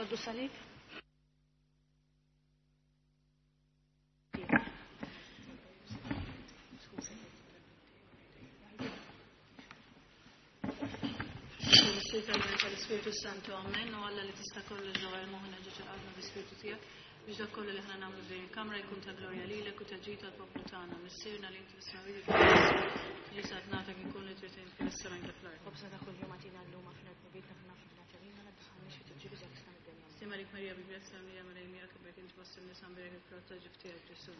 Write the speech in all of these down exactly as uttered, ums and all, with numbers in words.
Soddu salib? L-Spiritu Santu għammen u għalla li tista' kollu ġewwa l-moħħna ġeġ għadna bl-Spiritu tiegħek biex dak kollu li ħna nagħmlu f'din il-kamra jkun ta' glorja lilek u ta' ġid tal-poplu tagħna. Missierna li inti tismawili li sadnatek inkun li trid fis-sema fl-ard. Obsa ta' kull jum għatina llum għafna bibitna f'na fil-laterina la dħalniex fi tiġi biżek stan id-denna. Sima lik Marija bi grazzja Marija Marija kibek inti fost in-nisa mbirek il-frott ġiftijek Ġesu.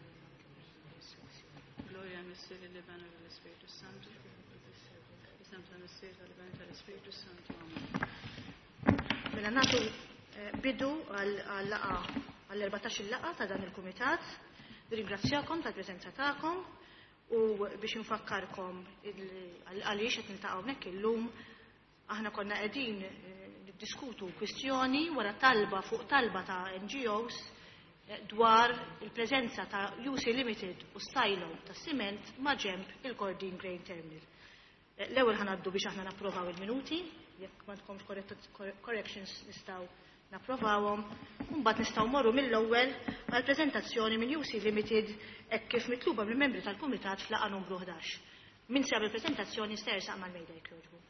Gloria al Messier li bana l-Spiritu Santu. Mela nagħtu bidu għall-laqa għall-erbatax il-laqa ta' dan il-kumitat. Ringrazzjakom tal-preżenza tagħkom u biex infakkarkom għaliex qed niltaqgħu hawnhekk illum aħna konna qegħdin niddiskutu kwistjoni wara talba fuq talba ta' N G Os dwar il-preżenza ta' U C Limited u silo ta' siment ma' ġenb il-Cordine Grain Terminal. L-ewwel ħanaddu biex aħna napprovaw il-minuti, jekk ma tkomx corrections nistgħu napprovawhom, u mbagħad nistgħu morru mill-ewwel għal preżentazzjoni minn U C Limited hekk kif mitluba mill-membri tal-Kumitat f'laqgħa numru ħdax. Min sab il-preżentazzjoni ster saq mal-mejda jekk jogħġbu.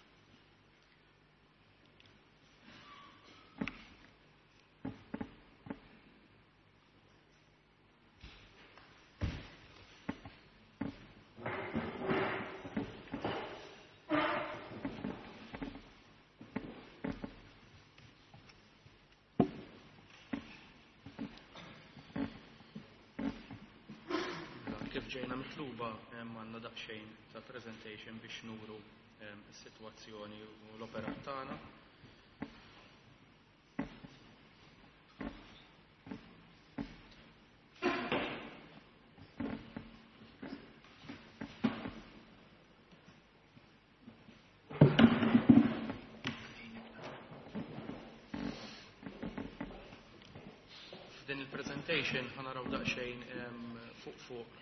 ġejna mitluba għandna daqsxejn ta' presentation biex nuru s-sitwazzjoni u l-operat tagħna. F'din il-presentation ħanaraw daqsxejn fuq fuq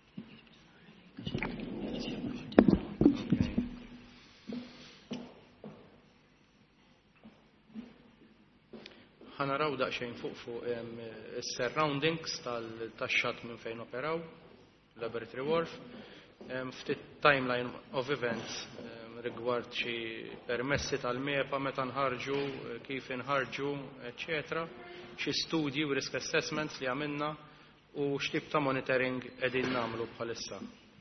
ħanaraw daqsxejn fuq fuq is-surroundings tax-xatt minn fejn operaw, Laboratory Wharf, ftit timeline of events rigward xi permessi tal-mepa meta nħarġu, kif inħarġu, eċċetera, xi studji u risk assessments li għamilna u x'tip ta' monitoring qegħdin nagħmlu bħalissa.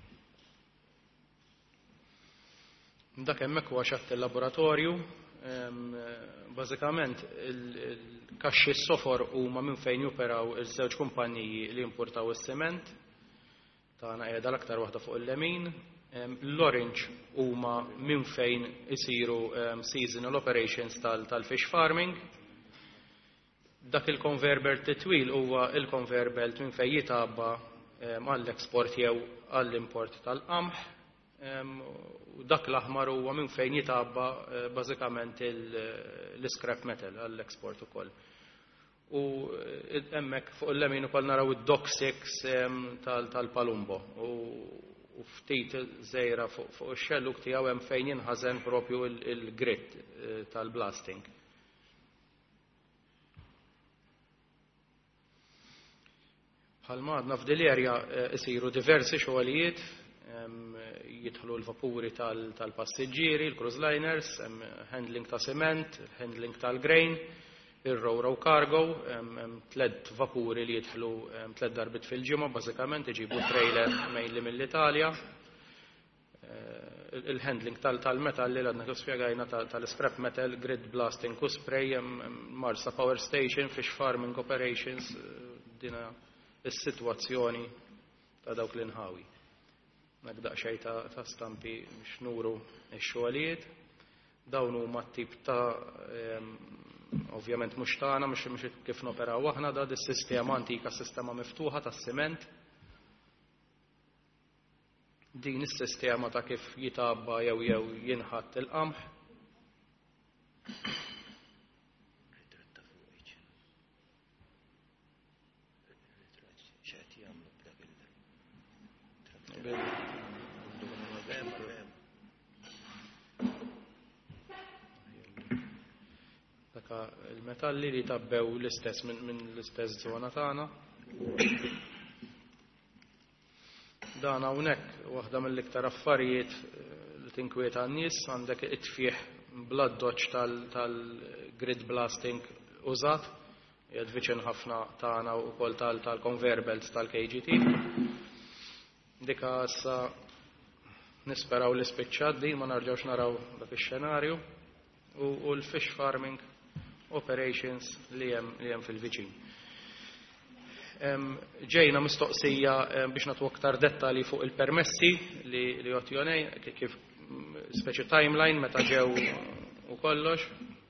Dak hemmhekk huwa xatt il-laboratorju, bażikament il-kaxxi s-sofor huma minn fejn joperaw iż-żewġ kumpaniji li importaw is-siment tagħna qiegħda l-aktar waħda fuq il-lemin, l-orange huma minn fejn isiru seasonal operations tal-fish farming. Dak il-conveyor belt twil huwa il-conveyor belt minn fejn jitabba għall-eksport jew għall-import tal-qamħ. U dak l-aħmar huwa minn fejn jitabba bażikament l-scrap metal għall-eksport ukoll. U hemmhekk fuq il-lemin ukoll naraw id-dock six tal-Palumbo u ftit żejra fuq ix-xelluk tiegħu hemm fejn jinħażen propju il-grit tal-blasting. Bħalma għadna f'dil area isiru diversi xogħlijiet, jidħlu l-vapuri tal-passiġġieri, l-cruise liners, handling ta' cement, handling tal-grain, ir-row-row cargo, tliet vapuri li jidħlu tliet darbit fil-ġimgħa bażikament iġibu trailer mainly mill-Italja. Il-handling tal-metal li għadna kif spjegajna tal-scrap metal, grid blasting u spray, Marsa Power Station, fish farming operations, dina is-sitwazzjoni ta' dawk l-inħawi. Naqdaq xej ta' stampi biex nuru x-xogħlijiet. Dawn huma t-tip ta' ovvjament mhux tagħna mhux kif noperaw aħna da dis-sistema antika sistema miftuħa tas-siment. Din is-sistema ta' kif jitabba jew jew jinħatt il-qamħ. il-metalli li tabbew l-istess minn l-istess żona tagħna. Dan hawnhekk waħda mill-iktar affarijiet li tinkwieta n-nies għandek it-tfieħ blood dodge tal-grid blasting użat, jgħid viċin ħafna tagħna wkoll tal-conveyor belts tal-K G T. Dika issa nisperaw li spiċċat din ma narġgħux naraw dak ix-xenarju u l-fish farming operations li hemm fil-viċin. Ġejna mistoqsija biex nagħtu aktar dettalji fuq il-permessi li jotjonej kif speċi timeline meta ġew u kollox.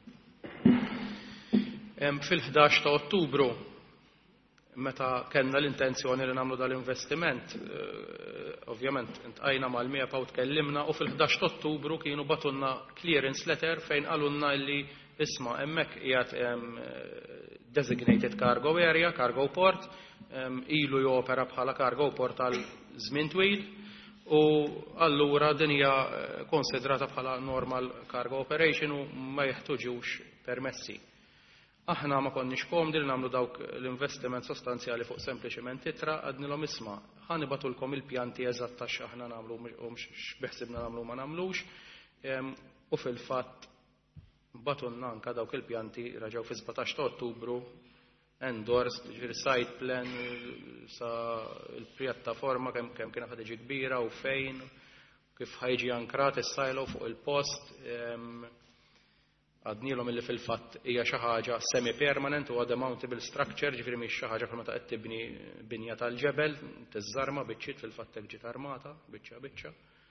Fil-ħdax ta' Ottubru meta kellna l-intenzjoni li nagħmlu dal-investiment, ovvjament intqajna mal-miepa u tkellimna u fil-ħdax ta' Ottubru kienu batunna clearance letter fejn qalulna li isma' hemmhekk qiegħed designated cargo area, cargo port, ilu jopera bħala cargo port għal żmien twil u allura din hija konsidrata bħala normal cargo operation u ma jeħtuġux permessi. Aħna ma konniex komdi li nagħmlu dawk l-investiment sostanzjali fuq sempliċement itra għadnilhom isma' ħanibatulkom il-pjanti eżatt tax aħna nagħmlu u x'beħsibna nagħmlu ma nagħmlux u fil-fatt batunna anke dawk il-pjanti raġgħu fi sbatax ta' Ottubru endorsed, ġifieri site plan sa l-pjattaforma kemm kemm kienet ħad tiġi kbira u fejn kif ħajġi ankrat is-silo fuq il-post. Għadnilhom illi fil-fatt hija xi ħaġa semi-permanent u demountable structure, ġifieri mhix xi ħaġa bħalma qed tibni binja tal-ġebel, tiżżarma biċċiet fil-fatt hekk ġiet armata, biċċa biċċa.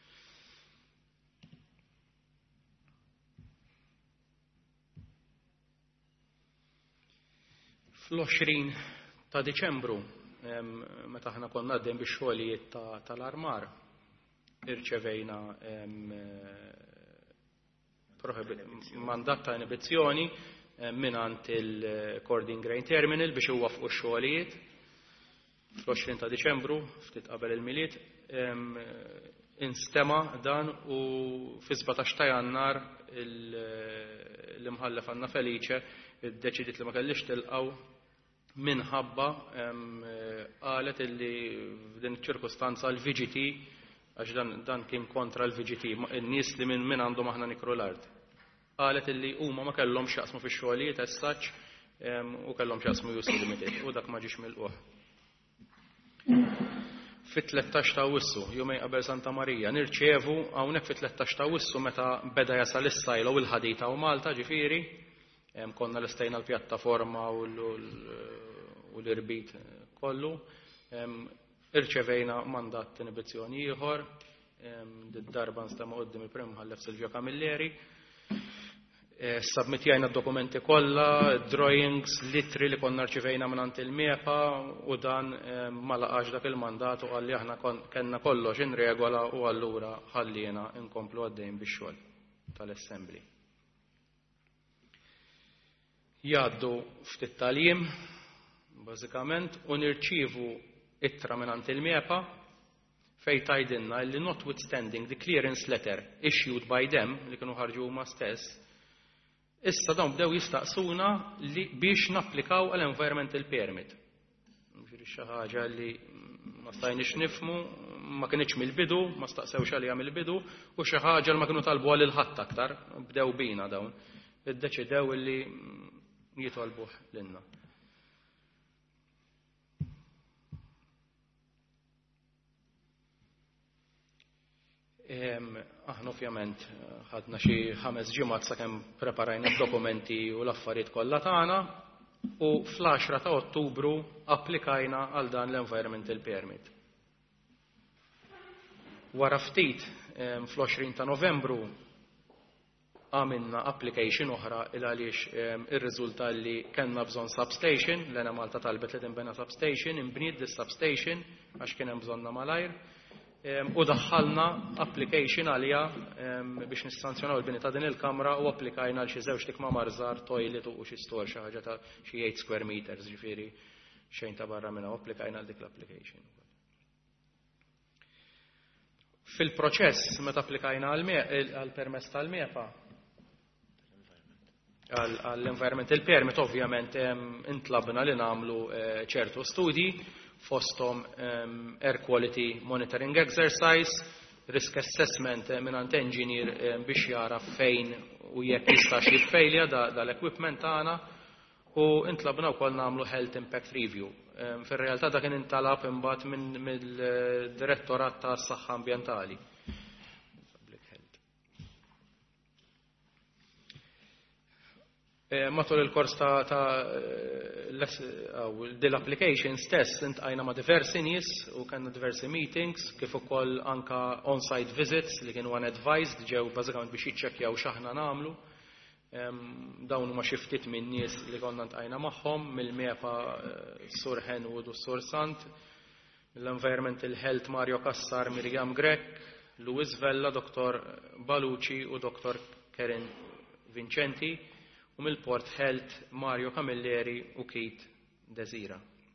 Fl-għoxrin ta' Diċembru, meta aħna konna għaddejn bix-xogħlijiet tal-armar, irċevejna mandat ta' inibizzjoni minant il-Cording Grain Terminal biex iwaffqu x-xogħlijiet. Fl-għoxrin ta' Diċembru, ftit qabel il-miliet, instema dan u fi sbatax ta' Jannar l-imħallef Anna Felice iddeċidiet li ma kellix tilqgħu minħabba qalet illi f'din iċ-ċirkustanza l-V G T għax dan kien kontra l-V G T, in-nies li minn min għandhom aħna nikru l-art. Qalet illi huma ma kellhomx jaqsmu fix-xogħlijiet as such u kellhom x'jaqsmu use limited u dak ma ġiex milquh. Fit-tlettax ta' Awwissu, jumej qabel Santa Marija, nirċievu hawnhekk fit-tlettax ta' Awwissu meta beda jasal is-sajla u l-ħadita u Malta ġifieri, konna l-istejna l-pjattaforma u l-irbit kollu. Irċevejna mandat inibizzjoni ieħor, d-darba nstema' qudiem il-Prim Mħallef Silvio Camilleri. Submitjajna d-dokumenti kollha, drawings, litri li konna rċevejna mingħand il-miepa u dan ma laqax dak il-mandat u għalli aħna kellna kollox in regola u allura ħallina nkomplu għaddejn bix-xogħol tal-assembly. Jgħaddu ftit tal-jiem, bażikament, u nirċievu ittra mingħand il-miepa fejn tgħidilna li notwithstanding the clearance letter issued by them li kienu ħarġu huma stess, issa dawn bdew jistaqsuna li biex napplikaw għal environmental permit. Ġifieri xi ħaġa li ma stajniex nifhmu, ma kienx mill-bidu, ma staqsewx għalija mill-bidu u xi ħaġa li ma kienu talbu għal il-ħadd aktar, bdew bina dawn. Iddeċidew li jitolbuh lilna. Aħna ovvjament ħadna xi ħames ġimgħat sakemm preparajna d-dokumenti u l-affarijiet kollha tagħna u fl-għaxra ta' Ottubru applikajna għal dan l-environmental permit. Wara ftit fl-għoxrin ta' Novembru għamilna application oħra il għaliex ir-riżulta li kellna bżonn substation, l-Ena Malta talbet li tinbena substation, inbniet dis-substation għax kien hemm bżonna malajr. U daħħalna application għalija biex nissanzjonaw il-bini ta' din il-kamra u applikajna għal xi żewġ tikma marżar, toilet u xi store xi ħaġa ta' xi eight square meters, ġifieri xejn ta' barra minna, u applikajna għal dik l-application. Fil-proċess meta applikajna għal permess tal-miepa għall-environmental permit ovvjament intlabna li nagħmlu ċertu studji fosthom air quality monitoring exercise, risk assessment mingħand engineer biex jara fejn u jekk jistax jiffejlja dal-equipment tagħna u intlabna wkoll nagħmlu health impact review. Fir-realtà dak kien intalab imbagħad mill-Direttorat tas-Saħħa Ambjentali. Matul il-kors ta' dil-application stess intqajna ma' diversi nies u kellna diversi meetings kif ukoll anka on-site visits li kienu unadvised ġew bażikament biex jiċċekkjaw x'aħna nagħmlu. Dawn huma xi ftit minn nies li konna ntqajna magħhom mill-miepa Sur Henwood u Sur Sant, l-Environmental Health Mario Kassar, Miriam Grek, Luis Vella, Doktor Balucci u Doktor Karen Vincenti, u mill-Port Health Mario Camilleri u Keith Desira.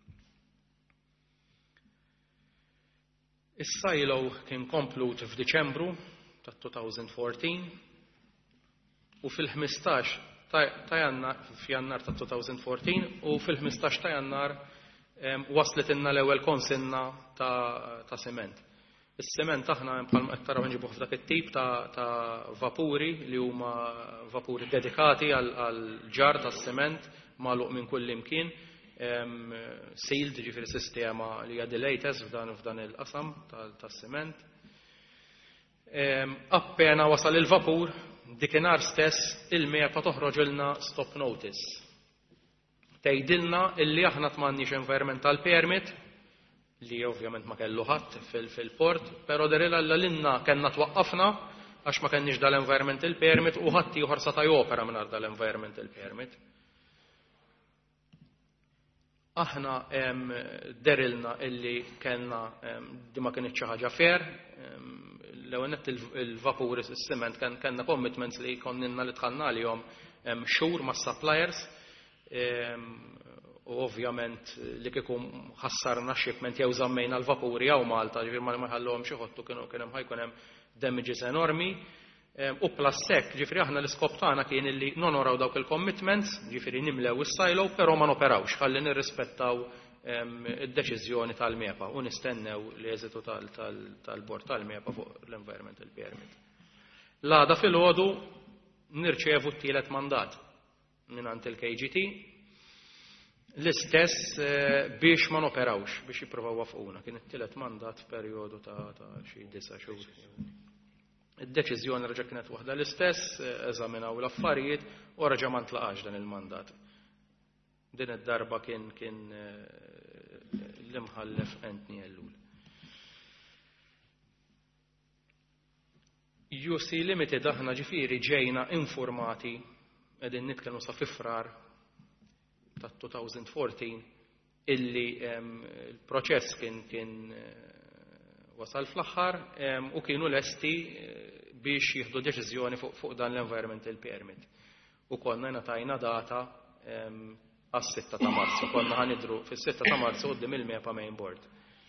Is-silo kien komplut f'Diċembru ta' twenty fourteen u fil-ħmistax ta' jannar f'jannar ta' twenty fourteen u fil-ħmistax ta' jannar waslet inna l-ewwel konsinna ta' siment. Is-sement aħna bħalma qed taraw nġibuh f'dak it-tip ta' vapuri li huma vapuri dedikati għal ġar tas-sement magħluq minn kull imkien, sealed ġifieri sistema li hija latest f'dan il-qasam tas-sement. Appena wasal il-vapur, dikinhar stess il-miepa toħroġilna stop notice. Tgħidilna illi aħna t'm'għandniex environmental permit li ovvjament ma kellu ħadd fil-port, però derilla l-linna kellna twaqqafna għax ma kenniex dal-environmental permit u ħadd ieħor seta' jopera mingħajr dal-environmental permit. Aħna derilna illi kellna di ma kienx xi ħaġa fair, l-ewwel nett il-vapur is-siment kellna commitments li konninna li tħallna għalihom xhur mas-suppliers. U ovvjament li kieku ħassarna shipment jew żammejna l-vapuri jew Malta, ġifier ma ħallhom xi ħottu kienu kien hemm ħajkun hemm damages enormi. U plus hekk, ġifieri aħna l-iskop tagħna kien illi nonoraw dawk il-commitments, ġifieri nimlew is-silo, però ma noperawx, ħalli nirrispettaw id-deċiżjoni tal-miepa u nistennew l-eżitu tal-bord tal-miepa fuq l-environmental permit. L-għada filgħodu nirċevu t-tielet mandat mingħand il-K G T l-istess biex ma noperawx, biex jippruvaw wafquna. Kien it-tielet mandat f'perjodu ta' xi disa' xhur. Id-deċiżjoni reġa' kienet waħda l-istess, eżaminaw l-affarijiet u reġa' ma ntlaqax dan il-mandat. Din id-darba kien kien l-imħallef Anthony Ellul. U C Limited aħna ġifieri ġejna informati qegħdin nitkellmu sa fi frar ta' twenty fourteen illi il-proċess kien kien wasal fl-aħħar u kienu lesti biex jieħdu deċiżjoni fuq dan l-environmental permit. U konna ngħatajna data għas-sitta ta' Marzu. Konna ħanidru fis-sitta ta' Marzu quddiem il-miepa main board.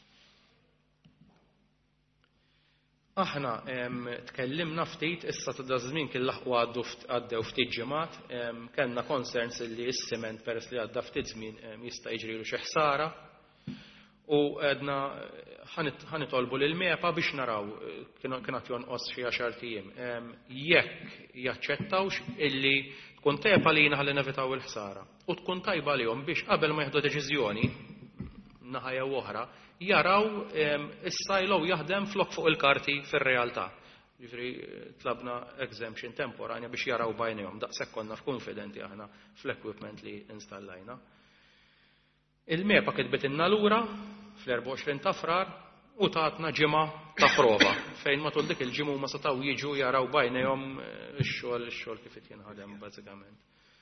Aħna tkellimna ftit issa ta' żmien kien laħqu għaddew ftit ġimgħat, kellna concerns li s-siment peress li għadda ftit żmien jista' jiġrilu xi ħsara u għedna ħanitolbu lil miepa biex naraw kienet jonqos xi għaxar ijiem. Jekk jaċċettawx illi tkun tepa lina ħalli nevitaw il-ħsara u tkun tajba lihom biex qabel ma jieħdu deċiżjoni naħa jew oħra jaraw is-silo jaħdem flok fuq il-karti fir-realtà. Ġifieri tlabna exemption temporanja biex jaraw bajnejhom daqshekk konna f'konfidenti aħna fl-equipment li installajna. Il-miepa kitbet inna lura fl-twenty-four ta' frar u tatna ġimgħa ta' prova fejn matul dik il-ġimgħa ma setgħu jiġu jaraw bajnejhom ix-xogħol ix-xogħol kif qed jinħadem bażikament.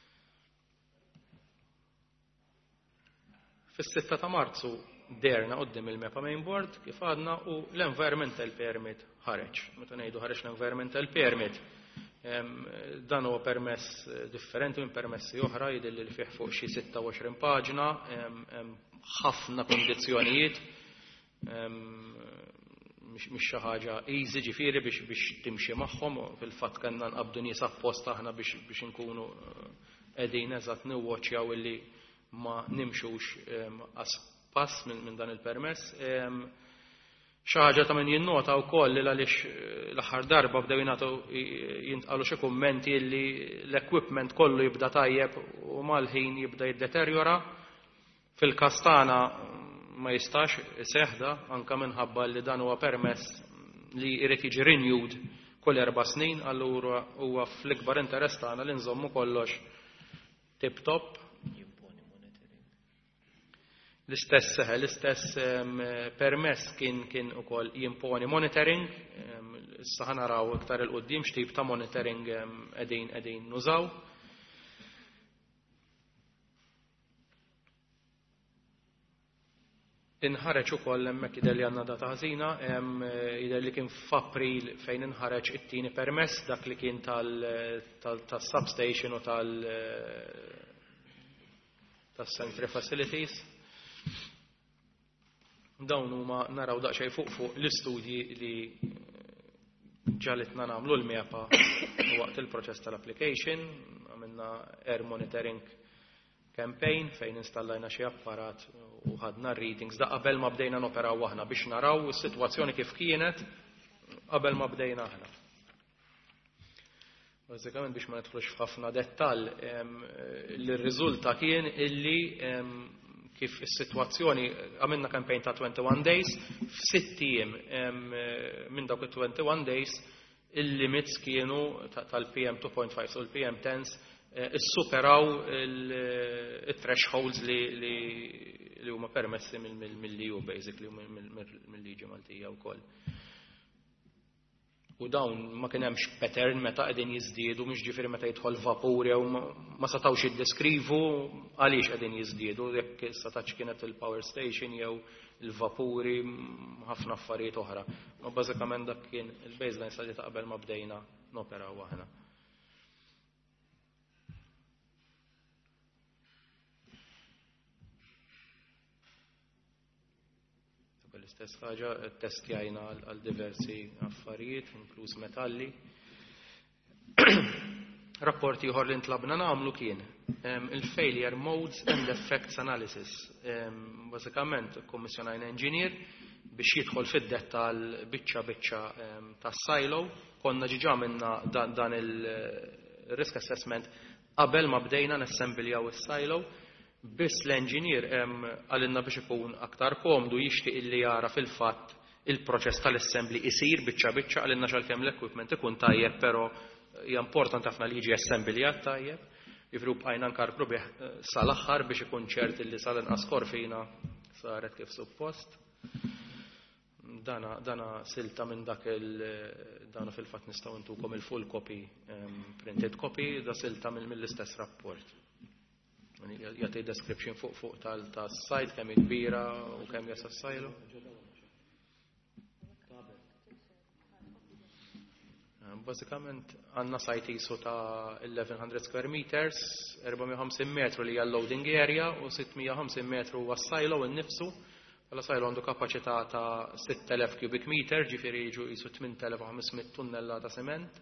Fis-sitta ta' Marzu derna qoddim il-miepa main board kif għadna u l-environmental permit ħareġ. Meta ngħidu ħareġ l-environmental permit dan huwa permess differenti minn permessi oħra jidilli li fih fuq xi twenty-six paġna, ħafna kondizzjonijiet, mhix xi ħaġa easy ġifieri biex biex timxi magħhom, fil-fatt kellna nqabdu nies apposta aħna biex biex inkunu qegħdin eżatt niwwaċċjaw illi ma nimxux pass minn dan il-permess. Xi ħaġa ta' min jinnota wkoll li għaliex l-aħħar darba bdew jingħatu jintqalu xi kummenti li l-equipment kollu jibda tajjeb u mal-ħin jibda jiddeterjora. Fil-Kastana ma jistax iseħħda anke minħabba li dan huwa permess li jrid jiġi renewed kull erba' snin, allura huwa fl-ikbar interess tagħna li nżommu kollox tip-top. L-istess seħel, l-istess permess kien kien ukoll jimponi monitoring. Issa ħanaraw iktar il-qudiem x'tip ta' monitoring qegħdin qegħdin nużaw. Inħareġ ukoll hemmhekk jidher li għandna data ħażina, jidher li kien f'April fejn inħareġ it-tieni permess dak li kien tal-substation u tal-Central Facilities. Dawn huma naraw daqsxejn fuq fuq l-istudji li ġalitna nagħmlu l-miepa waqt il-proċess tal-application, għamilna air monitoring campaign fejn installajna xi apparat u ħadna readings da qabel ma bdejna noperaw aħna biex naraw is-sitwazzjoni kif kienet qabel ma bdejna aħna. Bażikament biex ma nidħlux f'ħafna dettall, l-riżulta kien illi kif is-sitwazzjoni għamilna campaign ta' twenty-one days, f'sitt ijiem minn dawk it-twenty-one days il-limits kienu tal-P M two point five u l-P M tens issuperaw il-thresholds li huma permessi mill-E U basically mill-liġi Maltija wkoll. U dawn ma kien hemmx pattern meta qegħdin jiżdiedu, mhux ġifieri meta jidħol vapur jew ma setgħux jiddeskrivu għaliex qegħdin jiżdiedu, jekk setax kienet il-power station jew il-vapuri ħafna affarijiet oħra. Ma bażikament dak kien il-baseline sa li ta' qabel ma bdejna noperaw aħna. L-istess ħaġa ttestjajna għal diversi affarijiet, inkluż metalli. Rapport ieħor li ntlabna nagħmlu kien il-failure modes and effects analysis. Bażikament ikkommissjonajna engineer biex jidħol fid-dettall biċċa biċċa tas-silo. Konna ġiġa minna dan il-risk assessment qabel ma bdejna nassemblejaw is-silo. Biss l-engineer għalinna biex ikun aktar komdu jixtieq illi jara fil-fatt il-proċess tal-assembly isir biċċa biċċa għalinna xalkemm l-equipment ikun tajjeb, però hija importanti ħafna li jiġi assemblyjat tajjeb. Jifru bqajna nkarpru bih sal-aħħar biex ikun ċert illi sal-inqas korfina saret kif suppost. Dana dana silta minn dak il-dana fil-fatt nistgħu ntukom il-full copy, printed copy, da silta mill-istess rapport. Jagħti description fuq fuq tas-sajt kemm kbira u kemm jasa s-sajlu. Bażikament għandna sajt isu ta' eleven hundred square meters, fourmija u ħamsin metru li hija loading area u sittmija u ħamsin metru huwa s-sajlo innifsu. Bħala sajlo għandu kapaċità ta' six thousand cubic meter, ġifieri jiġu qisu eight thousand five hundred tunnella ta' sement.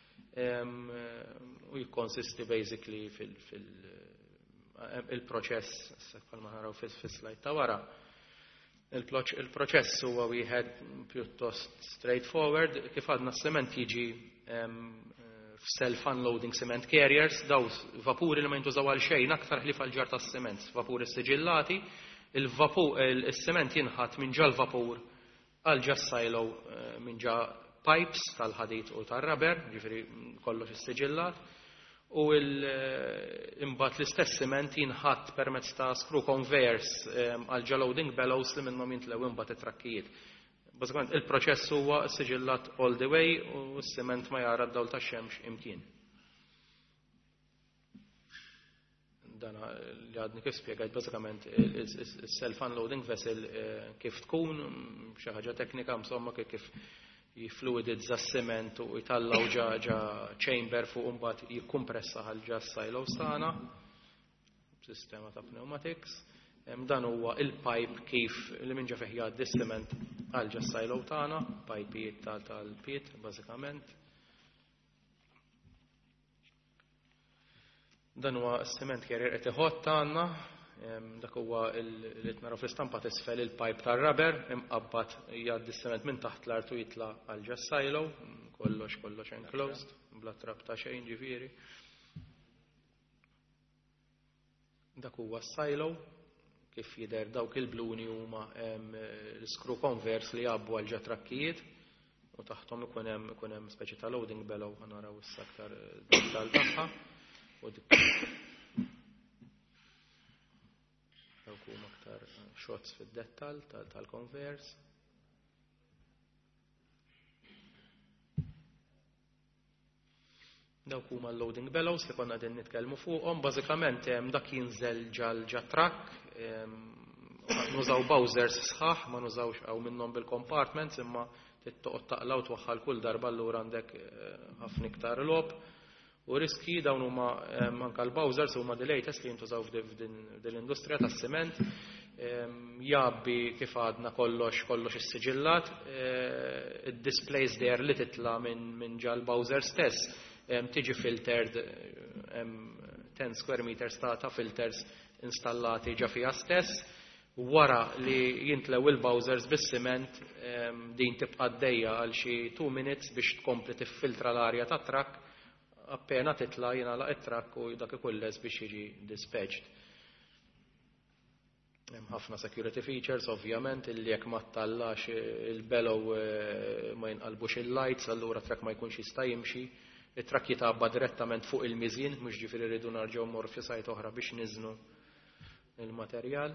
U jikkonsisti basically fil il-proċess, bħalma naraw fis-slide ta' wara. Il-proċess huwa wieħed pjuttost straightforward, kif għadna s-sement jiġi self-unloading cement carriers, daw vapuri li ma jintużaw għal xejn aktar ħlief għal ġar tas-sement, vapuri siġillati, il-sement jinħat minn ġa l-vapur għal ġa s-silo minn ġa pipes tal-ħadid u tal-rubber, ġifieri kollox is-siġillat. U imbagħad l-istess siment jinħatt permezz ta' screw conveyors għal ġa loading bellows li minnhom jintlew imbagħad it-trakkijiet. Bażikament il-proċess huwa siġillat all the way u s-siment ma jara d-dawl tax-xemx imkien. Dana li għadni kif spjegajt bażikament is-self-unloading vessel kif tkun xi ħaġa teknika insomma kif jifluidizza s-sement u jtallaw ġa chamber fuq imbagħad jikkumpressa ħal ġa s-silos tagħna b'sistema ta' pneumatics. Dan huwa il-pipe kif li minn ġa fih jgħaddi s-sement għal ġa s-silo tagħna, pajpijiet tal-piet bażikament. Dan huwa s-sement carrier qed iħodd għandna, dak huwa li tnaraw fl-istampa tisfel il-pipe tar-rubber imqabbad jgħaddi s-sement minn taħt l-art u jitla' għal ġas silo, kollox kollox enclosed, bla trab ta' xejn ġifieri. Dak huwa s-silo, kif jidher dawk il-bluni huma l-screw converse li jgħabbu għal ġatrakkijiet u taħtom ikun hemm ikun hemm speċi ta' loading bellow ħanaraw issa aktar dettal tagħha. Dawk huma aktar shots fid-dettall tal-converse. Dawk huma l-loading bellows li konna qegħdin nitkellmu fuqhom, bażikament hemm dak jinżel ġal ġatrak, nużaw bowsers sħaħ, ma nużawx hawn minnhom bil-compartments imma tittoqgħod taqla u twaħħal kull darba allura għandek ħafna iktar lob. U riski dawn huma anke l-bowsers huma the latest li jintużaw f'din l-industrija tas-siment. Jabbi kif għadna kollox kollox is-siġillat, id-displays there li titla' minn ġal bowser stess tiġi filtered ten square meters ta' filters installati ġa fiha stess. Wara li jintlew il-bowsers bis-siment din tibqa' għaddejja għal xi two minutes biex tkompli tiffiltra l-arja tat-trakk appena titla' jingħalaq it-trakk u dak ikun les biex jiġi dispatched. Hemm ħafna security features ovvjament illi jekk mattallax il-bellow ma jinqalbux il-lights allura trakk ma jkunx jista' jimxi. It-trakk jitabba direttament fuq il-miżjien mhux ġifieri rridu narġgħu mmorru f'xi sajt oħra biex niżnu il-materjal.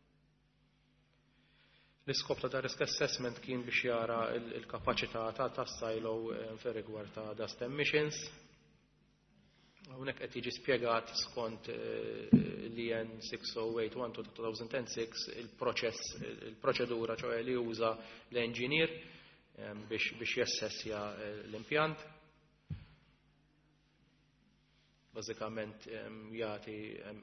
L-iskop ta' risk assessment kien biex jara l-kapaċità tas-silo fir-rigward ta' dust emissions. Hawnhekk qed jiġi spjegat skont l-E N six oh eight one two thousand six il-proċess, il-proċedura ċoħe li juża l-engineer biex jassessja l-impjant. Bażikament jagħti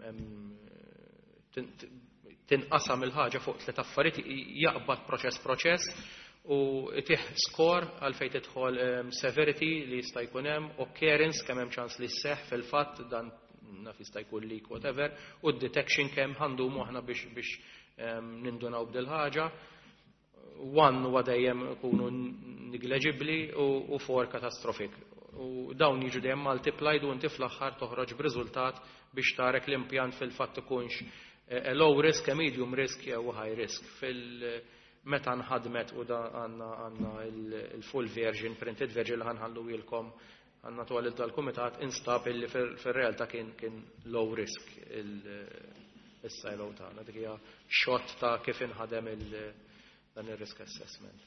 tinqasam il-ħaġa fuq tliet affarijiet jaqbad proċess proċess u tih skor għal fejn tidħol severity li jista' jkun hemm, occurrence kemm hemm ċans li sseħħ fil-fatt dan naf jista' jkun leak whatever, u d-detection kemm ħandumu aħna biex biex nindunaw b'dil ħaġa. One huwa dejjem ikunu negligibbli u four catastrophic. U dawn jiġu dejjem multiplied u inti fl-aħħar toħroġ b'riżultat biex tarek l-impjant fil-fatt ikunx low risk, medium risk jew high risk. Fil-meta nħadmet u da għandna il-full version, printed version li ħanħallu ilkom għandna twalid tal-kumitat instab illi fir-realtà kien kien low risk il-silo tagħna. Dik hija shot ta' kif inħadem dan ir-risk assessment.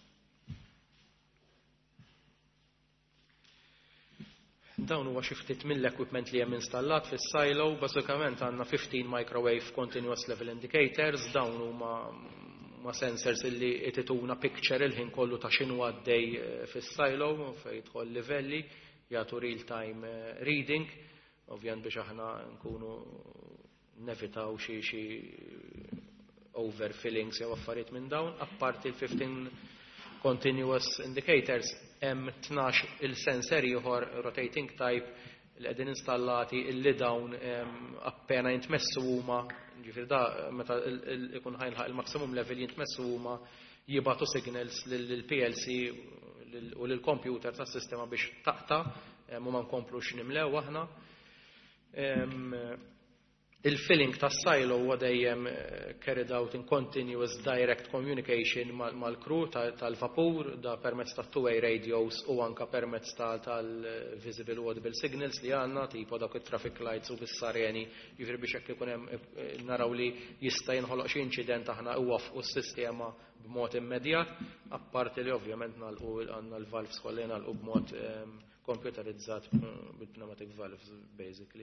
Dawn huwa xi ftit mill-equipment li hemm installat fis-silo, bażikament għandna fifteen microwave continuous level indicators, dawn huma ma sensors illi itituna picture il-ħin kollu ta' x'inhu għaddej fis-silo fejn jidħol livelli jagħtu real time reading, ovvjament biex aħna nkunu nevitaw xi xi overfillings jew affarijiet minn dawn, apparti l-fifteen continuous indicators hemm tnax il-sensor ieħor rotating type li qegħdin installati illi dawn appena jintmessu huma, ġifier da meta ikun ħajnħaq il-maximum level jintmessu huma jibgħatu signals lill-P L C u lill-computer tas-sistema biex taqta' u ma nkomplux nimlew aħna. Il-filling tas-silo huwa dejjem carried out in continuous direct communication mal-crew tal-vapur da permezz ta' two-way radios u anka permezz tal-visible u audible signals li għandna tipo dak it-traffic lights u bis-sareni, jiġri biex hekk ikun hemm naraw li jista' jinħoloq xi inċident aħna iwaffqu s-sistema b'mod immedjat, apparti li ovvjament nagħlqu għandna l-valves kollha nagħlqu b'mod computerizzat bil-pneumatic valves basically.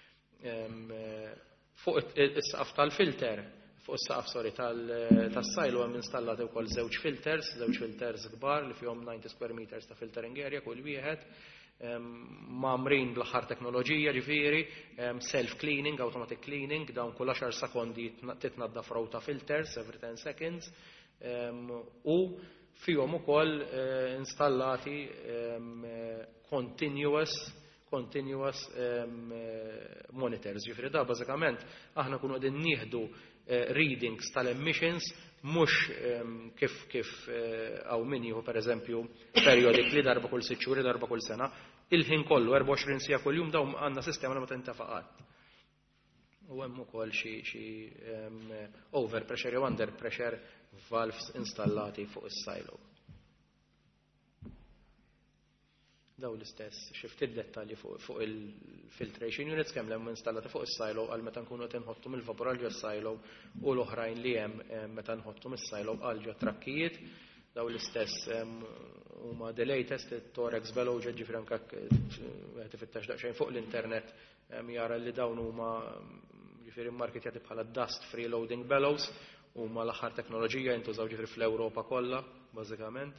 Fuq is-saqaf tal-filter, fuq is-saqaf sorry tas-silo hemm installati wkoll żewġ filters, żewġ filters kbar li fihom ninety square meters ta' filtering area kull wieħed, magħmrin bl-aħħar teknoloġija ġifieri, self cleaning, automatic cleaning, dawn kull għaxar sekondi titnaddaf row ta' filters every ten seconds, u fihom ukoll installati continuous continuous um, monitors. Ġifieri da bażikament aħna kunu qegħdin nieħdu uh, readings tal-emissions mhux um, kif kif hawn uh, min jieħu pereżempju periodically darba kull sitt xhur, darba kull sena, il-ħin kollu erba' u għoxrin siegħa kuljum dawn għandna sistema li ma tintafa' qatt. U hemm ukoll xi xi um, overpressure jew under pressure valves installati fuq is-silo. Daw l-istess xi ftit dettalji fuq, fuq il-filtration units kemm hemm installati fuq is-silo għal meta nkunu qed inħottu mill-vapor għal ġo s-silo u l-oħrajn li hemm meta nħottu mis-silo għal ġo trakkijiet. Daw l-istess huma the latest it-Torex Velojet ġifieri anke qed ifittex daqsxejn fuq l-internet jara li dawn huma ġifieri mmarketjati bħala dust free loading bellows huma l-aħħar teknoloġija jintużaw ġifieri fl-Ewropa kollha bażikament.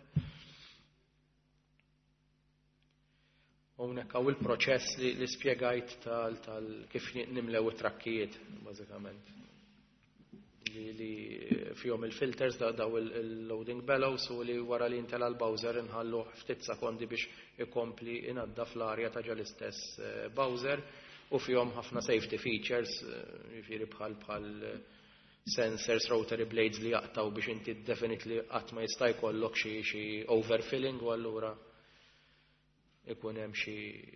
Hawnhekk hawn il-proċess li, li spjegajt tal, tal kif nimlew it-trakkijiet bażikament. Li, li fihom il-filters da, daw il-loading bellows u li wara li intela l-bowser inħallu ftit sekondi biex ikompli inaddaf l-arja ta' ġa l-istess bowser u fihom ħafna safety features jiġifieri bħal bħal sensors, rotary blades li jaqtaw biex inti definitely qatt ma jista' jkollok xi xi overfilling u allura ikun hemm xi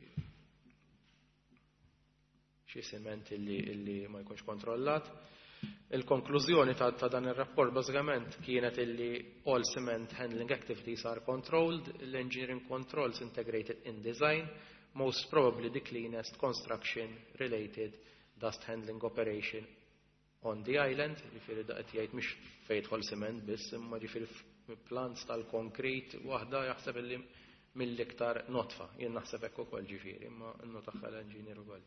xi siment illi, illi ma jkunx kontrollat. Il-konklużjoni ta', ta dan ir-rapport bażikament kienet illi all cement handling activities are controlled, l-engineering controls integrated in design, most probably the cleanest construction related dust handling operation on the island, ġifieri da qed jgħid mhix fejn jidħol cement biss, imma ġifieri plants tal-konkrit waħda jaħseb illi mill-iktar notfa, jien naħseb hekk ukoll ġifieri, imma nnotaħħa l-engineer ukoll.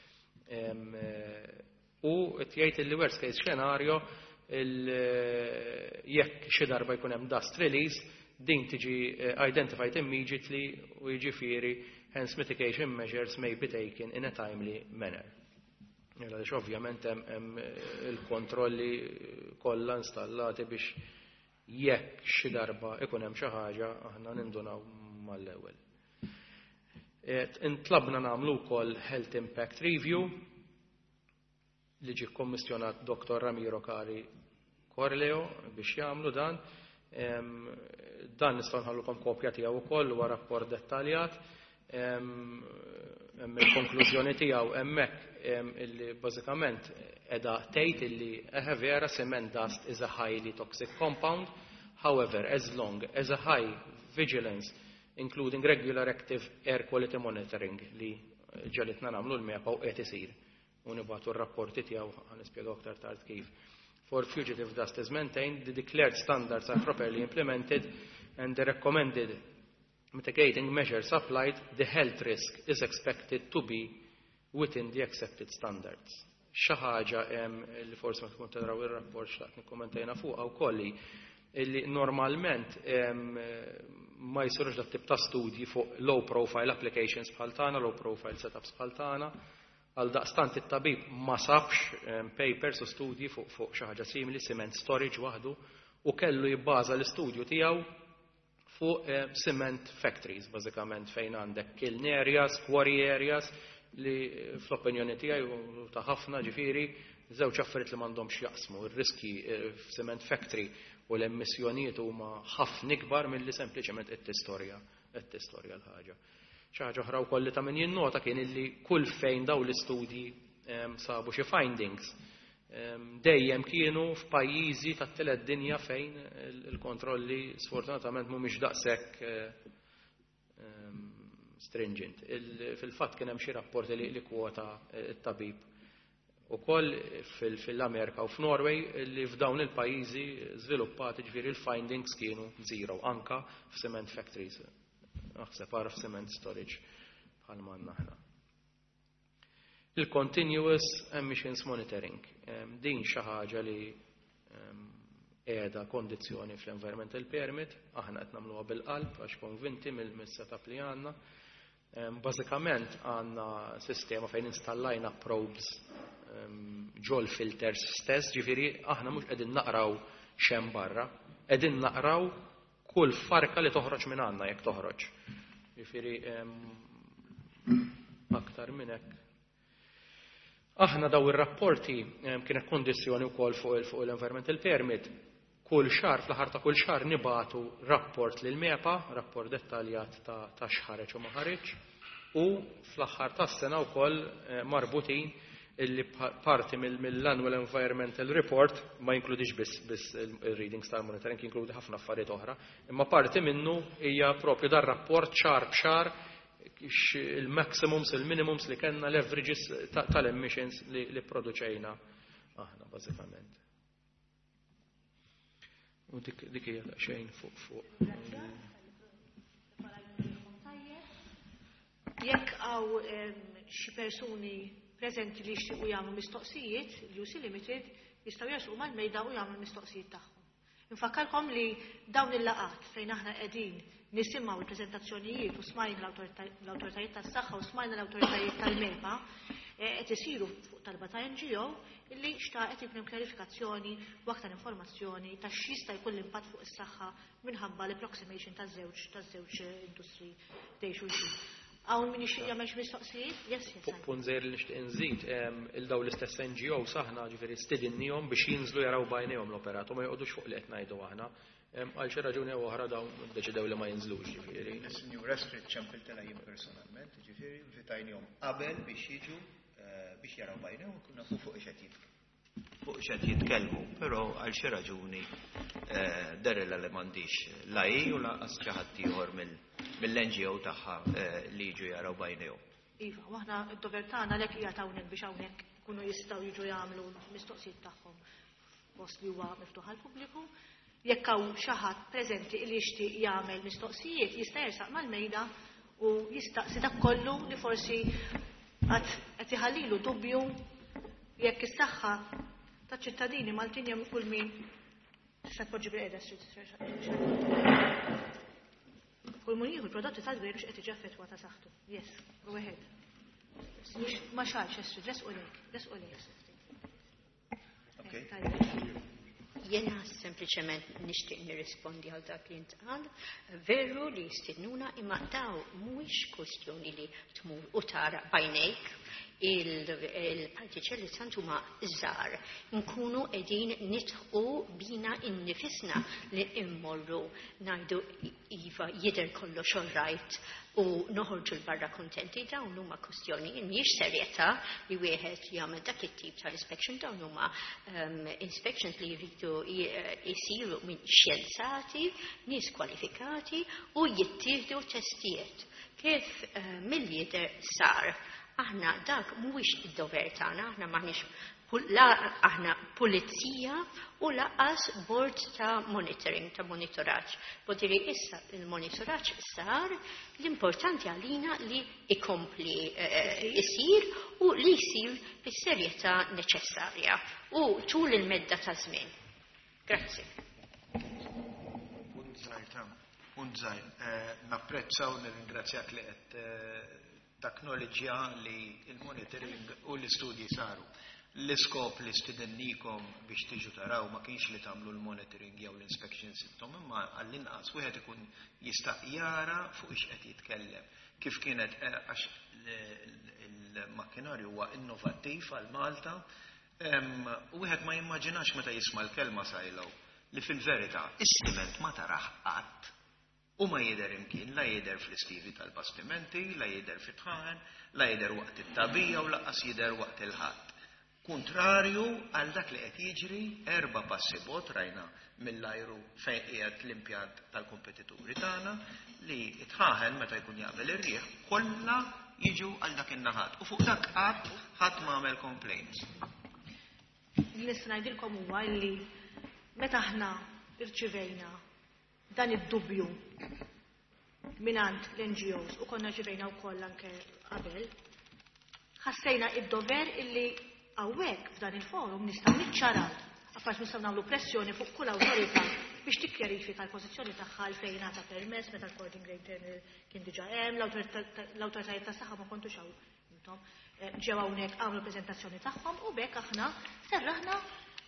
U qed jgħid li worst case scenario jekk xi darba jkun hemm dust release din tiġi identified immediately u jiġifieri hence mitigation measures may be taken in a timely manner. Għaliex ovvjament hemm il-kontrolli kollha installati biex jekk xi darba ikun hemm xi ħaġa aħna nindunaw mal-ewwel. Intlabna nagħmlu wkoll health impact review li ġie kommissjonat Doktor Ramiro Kari Corleo biex jagħmlu dan. Dan nistgħu nħallukom kopja tiegħu wkoll huwa rapport dettaljat. Hemm il-konklużjoni tiegħu hemmhekk illi bażikament qiegħda tgħid illi eħe vera cement dust is a highly toxic compound. However, as long as a high vigilance including regular active air quality monitoring li ġalitna nagħmlu l-mepa u qed isir. U nibgħatu r-rapporti tiegħu ħanispjegaw aktar tard kif. For fugitive dust is maintained, the declared standards are properly implemented and the recommended mitigating measures applied, the health risk is expected to be within the accepted standards. Xi ħaġa li forsi ma tkun taraw ir-rapport x'taqt nikkummentejna fuqha wkoll illi normalment ma jsirux dak tip ta' studji fuq low profile applications bħal tagħna, low profile setups bħal tagħna. Għal daqstant it-tabib ma sabx papers u studji fuq fuq xi ħaġa simili, cement storage waħdu, u kellu jibbaża l-istudju tiegħu fuq cement factories bażikament fejn għandek kiln areas, quarry areas li fl-opinjoni tiegħi u ta' ħafna ġifieri żewġ affarijiet li m'għandhomx jaqsmu. Ir-riski f'cement factory u l-emissjonijiet huma ħafna ikbar milli sempliċement qed tistorja qed tistorja l-ħaġa. Xi ħaġa oħra wkoll li ta' min jinnota kien illi kull fejn dawn l-istudji sabu xi findings dejjem kienu f'pajjiżi tat-tielet dinja fejn il-kontrolli sfortunatament mhumiex daqshekk stringent. Fil-fatt kien hemm xi rapporti li kwota t-tabib ukoll fil-Amerika u f'Norway li f'dawn il-pajjiżi żviluppati ġifieri il-findings kienu zero anka f'cement factories. Naħseb għaraf cement storage bħal manna ħna. Il-continuous emissions monitoring. Din xi ħaġa li qiegħda kondizzjoni fl-environmental permit, aħna qed nagħmluha bil-qalb għax konvinti mill-setup li għandna. Bażikament għandna sistema fejn installajna probes ġol filters stess, ġifieri aħna mhux qegħdin naqraw xemm barra, qegħdin naqraw kull farka li toħroġ minn għandna jekk toħroġ. Ġifieri aktar minn hekk. Aħna daw ir-rapporti kienet kondizzjoni wkoll fuq fuq l-environmental permit. Kull xahar, fl-aħħar ta' kull xahar nibatu rapport lil MEPA, rapport dettaljat ta' ta' x'ħareġ u ma ħareġ, u fl-aħħar tas-sena wkoll marbutin illi parti mill-Annual Environmental Report ma jinkludix biss biss il-readings tal-monitoring, jinkludi ħafna affarijiet oħra, imma parti minnu hija propju dar rapport xahar b'xahar il-maximums, il-minimums li kellna l-averages tal-emissions li produċejna aħna bażikament. U dik hija xejn fuq fuq. Jekk hawn xi persuni preżenti li jixtiequ jagħmlu mistoqsijiet, li Usi Limited jistgħu jersqu mal-mejda u jagħmlu mistoqsijiet tagħhom. Infakkarkom li dawn il-laqat fejn aħna qegħdin nisimgħu l-preżentazzjonijiet u smajna l-awtoritajiet tas-saħħa u smajna l-awtoritajiet tal-MEPA qed isiru fuq talba ta' N G O illi xtaqet jkun hemm klarifikazzjoni u aktar informazzjoni ta' x'jista' jkun l-impatt fuq is-saħħa minħabba l-approximation taż-żewġ taż-żewġ industri dej xulxin. Hawn min jixtieq jagħmel xi mistoqsijiet? Yes, yes. Punt żgħir li nixtieq inżid il-daw l-istess N G O saħna ġifieri stidinnihom biex jinżlu jaraw bajnejhom l-operat u ma joqgħodux fuq li qed ngħidu aħna. Għal xi raġuni oħra dawn iddeċidew li ma jinżlux ġifieri. Is-Sinjura Street ċempiltela jien personalment, ġifieri invitajnihom qabel biex jiġu biex jaraw bajnejhom u nafu fuq x'qed jitkellmu. Fuq x'qed jitkellmu, però għal xi raġuni derrela li m'għandix la hi u lanqas xi ħadd ieħor mill-N G O tagħha li jiġu jaraw bajnejhom. Iva, u aħna d-dover tagħna lek hija hawnhekk biex hawnhekk ikunu jistgħu jiġu jagħmlu mistoqsijiet tagħhom post li huwa miftuħ għall-pubbliku. Jekk hawn xi ħadd preżenti li jixtieq jagħmel mistoqsijiet jista' jersaq mal-mejda u jistaqsi dak kollu li forsi qed iħallilu dubju jekk is-saħħa taċ-ċittadini Maltin jew kull min tista' tpoġġi bil-qiegħda kull min jieħu l-prodotti tal-gvern x'qed jiġi affettwat ta' saħħtu. Yes, go ahead. Ma xalx Estrid, resqu lejk, resqu lejk. Okay. Jena sempliċement nixtieq nirrispondi għal dak li intqal, veru li jistidnuna imma daw mhuwiex kwestjoni li tmur u tara bajnejk il-partiċelli tant huma żgħar. Nkunu qegħdin nitħqu bina innifisna li immorru ngħidu iva jidher kollox all right u noħorġu l-barra kontenti. Dawn huma kwestjoni mhijiex serjetà li wieħed jagħmel dak it-tip tal-inspection, dawn huma inspections li jridu jisiru minn xjenzati, nies kwalifikati u jittieħdu testijiet. Kif mill-jidher sar, aħna dak mhuwiex id-dover tagħna, aħna m'aħniex la aħna pulizija u laqas bord ta' monitoring, ta' monitoraġġ. Bodiri issa il-monitoraġġ sar l-importanti għalina li ikompli isir u li jsir bis-serjetà neċessarja u tul il-medda ta' żmien. Grazzi. Punt żgħir, punt żgħir. Napprezza u nirringrazzjak li qed taknoloġija li il-monitoring u l-istudji saru. L-iskop li stidennikom biex tiġu taraw ma kienx li tagħmlu l-monitoring jew l-inspections intom, imma għall-inqas wieħed ikun jista' jara fuq ix qed jitkellem. Kif kienet għax il-makkinarju huwa innovattiv għal Malta, u wieħed ma jimmaġinax meta jisma' l-kelma sajlow li fil-verità is-siment ma taraħ qatt. U ma jidher imkien, la jidher fl-istivi tal-bastimenti, la jidher fit-tħaħen, la jidher waqt it-tabija u laqqas jidher waqt il-ħadd. Kontrarju għal dak li qed jiġri erba' passi bot rajna mill-ajru fejn qiegħed l-impjant tal-kompetituri tagħna li tħaħen meta jkun jaqbel ir-riħ kollha jiġu għal dak in-naħat. U fuq dak qatt ħadd m'għamel complaints. Nista' ngħidilkom huwa li meta aħna irċivejna dan id-dubju minant l-N G Os u konna ġivejna wkoll anke qabel, ħassejna id-dover illi hawnhekk f'dan il-forum nistgħu niċċaraw, affarijiet nistgħu nagħmlu pressjoni fuq kull awtorità biex tikkjarifika l-pożizzjoni tagħha fejn ngħata permess meta l-cording rate kien diġà hemm, l-awtoritajiet tas-saħħa ma kontux hawn intom ġew hawnhekk għamlu preżentazzjoni tagħhom u bekk aħna serraħna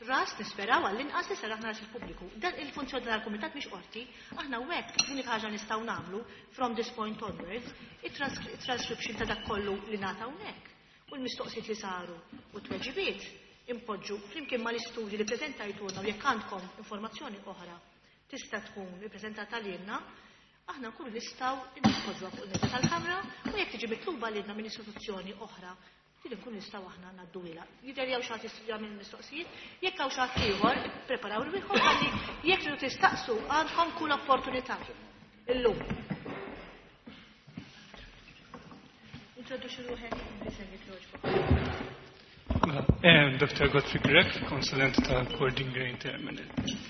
ras nisperaw għall-inqas li saraħ ras il-pubbliku. Dan il-funzjoni tal-kumitat mhix qorti, aħna hekk l-unika ħaġa nistgħu nagħmlu from this point onwards it-transcription ta' dak kollu li nagħta hawnhekk. U l-mistoqsijiet li saru u t-tweġibiet impoġġu flimkien mal-istudji li preżentajtuna u jekk għandkom informazzjoni oħra tista' tkun ippreżentata lilna, aħna nkunu nistgħu npoġġuha fuq il-mezza tal-Kamra u jekk tiġi mitluba lilna minn istituzzjoni oħra, din nkunu nistgħu aħna ngħaddu ilha. Jidher jew xi ħadd jistudja minn mistoqsijiet, jekk hawn xi ħadd ieħor preparaw rwieħhom ħalli jekk tridu tistaqsu għandkom kull opportunità illum. Introduċi ruħek bisegħi tloġbok. Doctor Godfrey Grek, konsulent ta' Cording Grain Terminal.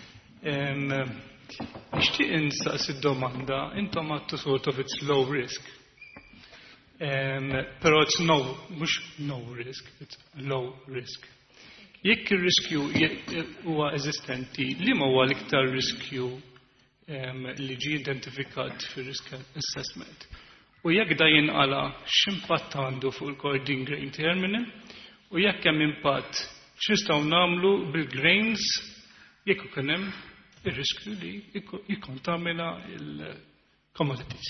Nixtieq insaqsi d-domanda, intom għattu sort of it's low risk. Però it's no, mhux no risk, it's low risk. Jekk ir-riskju huwa eżistenti, li ma huwa l-iktar riskju li ġie identifikat fir-risk assessment? U jekk da jinqala x'impatt għandu fuq il-Cording Grain Terminal, u jekk hemm impatt x'nistgħu nagħmlu bil-grains jekk ikun hemm ir-riskju li jikkontamina il-commodities.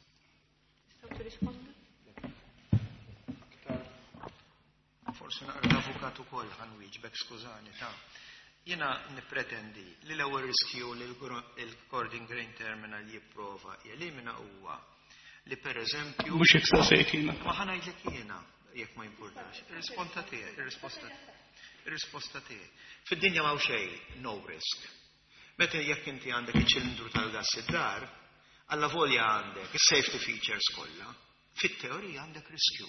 Forsi naqra avukat ukoll ħanwieġbek skużani ta'. Jiena nippretendi li l-ewwel riskju li l-Cording Grain Terminal jipprova jelimina huwa li pereżempju mhux hekk saqsejt jiena. Ma ħanajdlek jiena jekk ma jimpurtax. Ir-risposta tiegħi, ir-risposta ir-risposta tiegħi. Fid-dinja m'hawn xejn no risk. Meta jekk inti għandek iċ-ċilindru tal-gass id-dar, alla volja għandek is-safety features kollha, fit-teorija għandek riskju.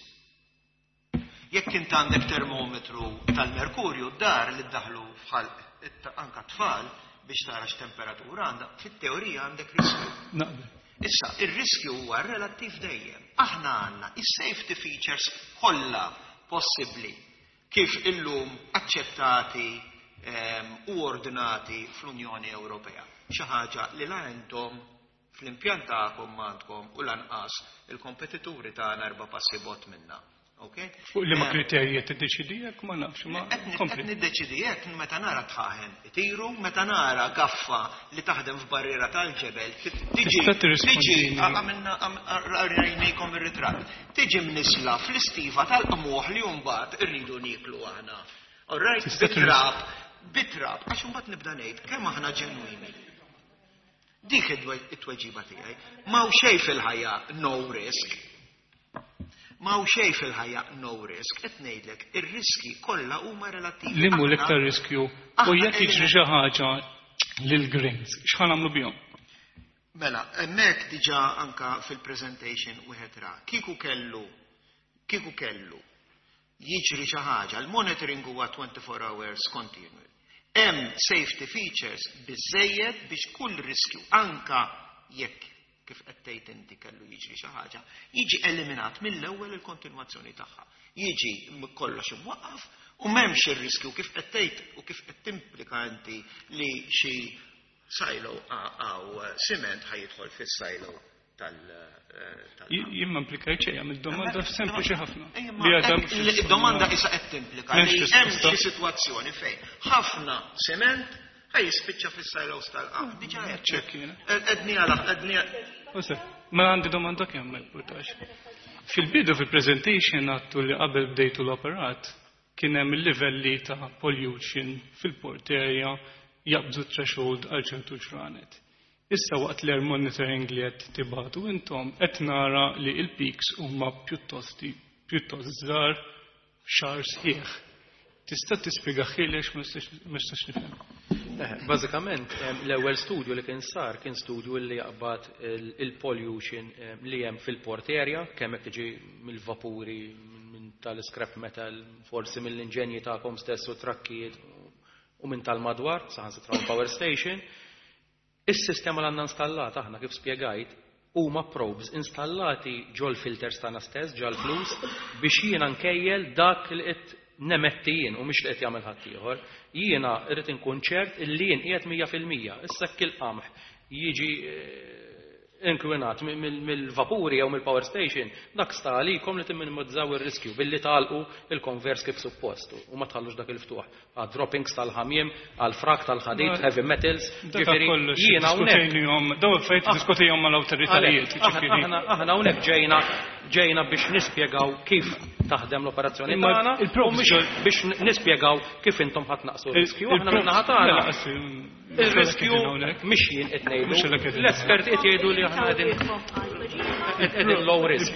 Jekk inti għandek termometru tal-merkurju d-dar li ddaħlu bħal anke tfal biex tara x'temperatura għandha, fit-teorija għandek riskju. Issa, ir-riskju huwa relattiv dejjem. Aħna għandna is-safety features kollha possibbli kif illum aċċettati u ordinati fl-Unjoni Ewropea. Xi ħaġa li la intom fl-impjant tagħkom m'għandkom u lanqas il-kompetituri tagħna erba' passi bot minnha. Fuq li ma kriterji tiddeċidi jekk ma nafx ma kompli. Niddeċidi jekk meta nara tħaħen itiru, meta nara gaffa li taħdem f'barriera tal-ġebel, tiġi tiġi għamilna rajnejkom ir-ritratt. Tiġi mnisla fl-istiva tal-qmuħ li mbagħad irridu niklu aħna. Alright, bitrab, bitrab, għax mbagħad nibda ngħid kemm aħna ġenwini. Dik it-tweġiba tiegħi. M'hawn xejn fil-ħajja no risk. Ma' u xej fil-ħajja no risk, qed ngħidlek, ir-riski kollha huma relattivi. Li mhu l-iktar riskju u jekk jiġri xi ħaġa lill-grains, x'ħan nagħmlu bihom? Mela, hemmhekk diġà anke fil-presentation wieħed ra. Kieku kellu, kieku kellu jiġri xi ħaġa, l-monitoring huwa twenty-four hours continue. Hemm safety features biżejjed biex kull riskju anke jekk kif qed tgħid inti kellu jiġri xi ħaġa, jiġi eliminat mill-ewwel il-kontinwazzjoni tagħha. Jiġi kollox imwaqqaf u m'hemmx ir-riskju kif qed tgħid u kif qed timplika inti li xi silo aw siment ħajidħol fis-silo tal Jien ma implikajt xejn, id-domanda sempliċi ħafna. Id-domanda issa qed timplika li hemm xi sitwazzjoni fejn ħafna siment ħaj jispiċċa fis-silos tal-qam. Diġà edni għala, edni ma għandi domanda kemm ma jpurtax. Fil-bidu fil-presentation għattu li qabel bdejtu l-operat kien hemm il-livelli ta' pollution fil-port area jaqbżu threshold għal ċertu ġranet. Issa waqt l-air monitoring li qed tibatu intom qed nara li l-peaks huma pjuttost pjuttost żgħar xahar sħiħ. Tista' tispjega ħilex ma nistax nifhem. Bażikament, l-ewwel studju li kien sar kien studju li jaqbad il-pollution li hemm fil-port area, kemm qed tiġi mill-vapuri minn tal-scrap metal, forsi mill-inġenji tagħkom stess u trakkijiet u minn tal-madwar, saħansitra power station. Is-sistema li għandna installata aħna kif spjegajt huma probes installati ġol filters tagħna stess, ġol flus biex jiena nkejjel dak li qed nemetti jien u mhix li qed jagħmel ħadd ieħor. Jiena rrid inkun ċert illi jien qiegħed mija fil-mija. Issa kill qamħ jiġi inkwinat mill-vapuri jew mill-power station, dak sta għalikom li timminimizzaw ir-riskju billi tagħlqu il-konvers kif suppostu u ma tħallux dak il-ftuħ. Għal droppings tal-ħamiem, għal frak tal-ħadid, heavy metals, ġifieri jiena hawnhekk. Daw fejt diskutihom mal-awtoritajiet. Aħna hawnhekk ġejna ġejna biex nispjegaw kif taħdem l-operazzjoni tagħna u biex nispjegaw kif intom ħadd naqsu r-riskju. Aħna minnaħa tagħna il-riskju mhix jien qed ngħidu. L-esperti qed jgħidu li aħna qegħdin low risk.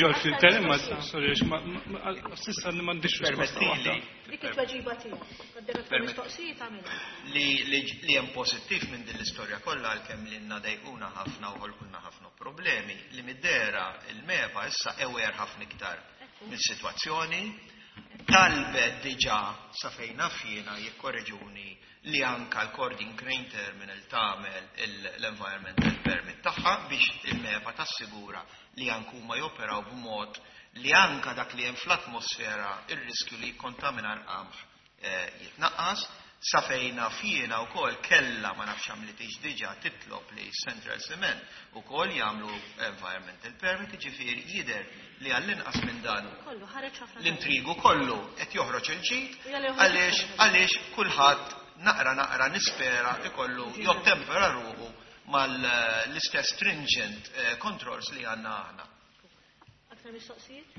Dik it-tweġiba tiegħek. Mistoqsijiet għamilha. Li hemm pożittiv minn din l-istorja kollha għalkemm li ndejquna ħafna u ħolqulna ħafna problemi li middera il-meba issa ewer ħafna iktar mill-sitwazzjoni talbet diġà sa fejn naf jiena jikkorreġuni li anka l-Cording Crane Terminal tagħmel l-environmental permit tagħha biex il-meba tassigura li anke huma joperaw b'mod li anka dak li hemm fl-atmosfera ir-riskju li jikkontamina l-qamħ jitnaqqas sa fejn naf jiena wkoll kellha ma nafx għamlitix diġà titlob li Central Cement ukoll jagħmlu environmental permit, ġifieri jidher li għall-inqas minn dan l-intrigu kollu qed joħroġ il-ġid għaliex għaliex kulħadd naqra naqra nispera ikollu jottempera ruħu mal-istess stringent controls li għandna aħna. Aktar mistoqsijiet?